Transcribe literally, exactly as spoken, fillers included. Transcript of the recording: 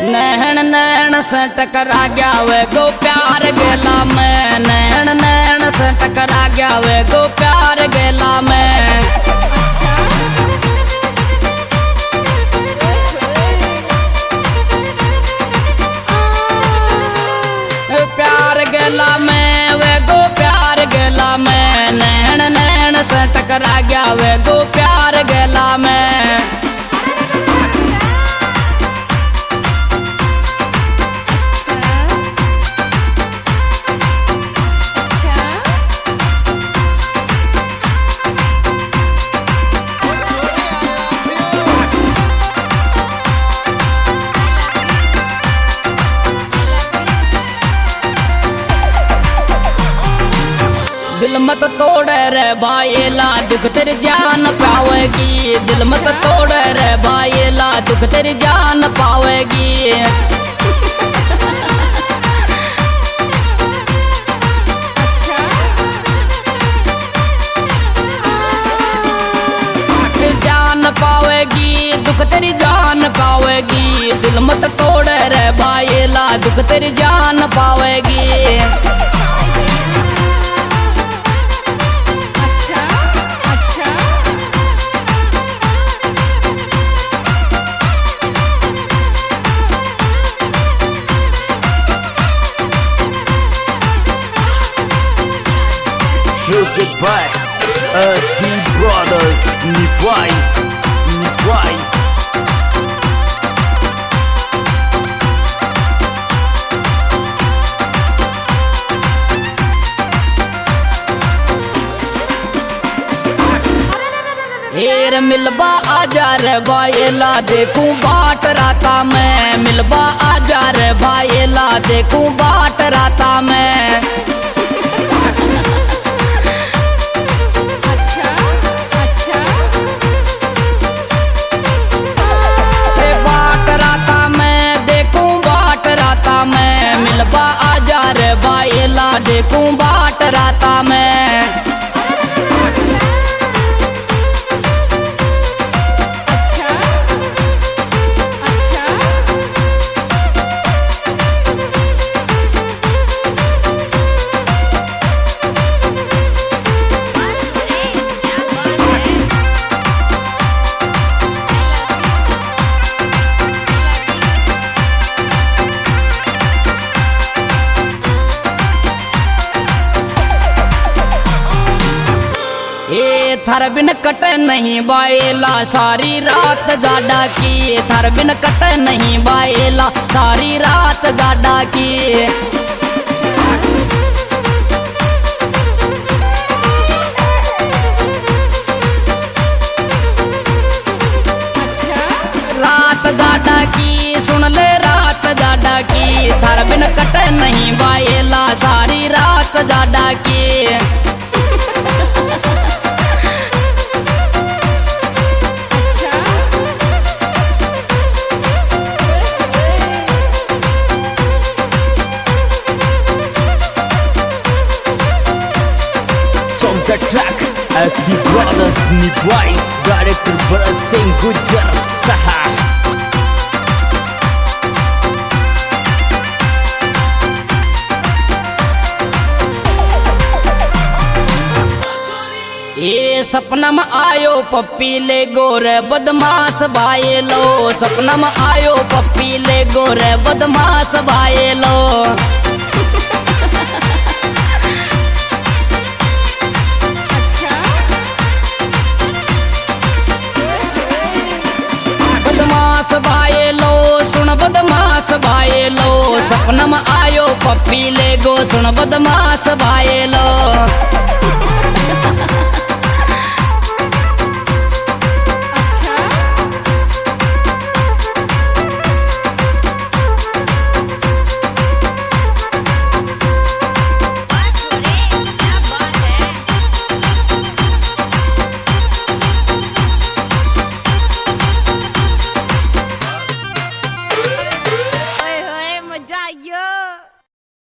नैन नैन से टकरा गया वे गो प्यार गेला में, नैन नैन से टकरा गया वे गो प्यार गेला में। प्यार गेला में वे गो प्यार गेला में, नैन नैन से टकरा गया वे गो प्यार गेला में। दिल मत तोड़ रे भाईला दुख तेरी जान पावेगी, दिल मत तोड़ रे भाईला दुख तेरी जान पावेगी। जान पावेगी दुख तेरी जान पावेगी, दिल मत तोड़ रे भाईला दुख तेरी जान पावेगी। Music by S P Brothers, Nivai, Nivai. हेर मिलबा आजा रे भाईला देखूं बाट राता में, मिलबा आजा रे भाईला देखूं बाट राता में। राता में मिलबा आजा रे भाईला देखूं बाट राता में। अच्छा अच्छा ये थर बिन कट नहीं बाएला सारी रात गाडा की, थर बिन कट नहीं बाएला सारी रात गाडा की। रात गाडा की सुन ले रात गाडा की, थर बिन कट नहीं बाएला सारी रात गाडा की। The track S P Brothers, Nivai, director Bharat Singh Gujar Saha. ये सपना में आयो पप्पी ले गोरे बदमाश भाई लो, सपना में आयो पप्पी ले गोरे बदमाश भाई लो। बदमाश भाई लो सुन बदमाश भाई लो, सपना में आयो पप्पी ले गो सुन बदमाश भाई लो।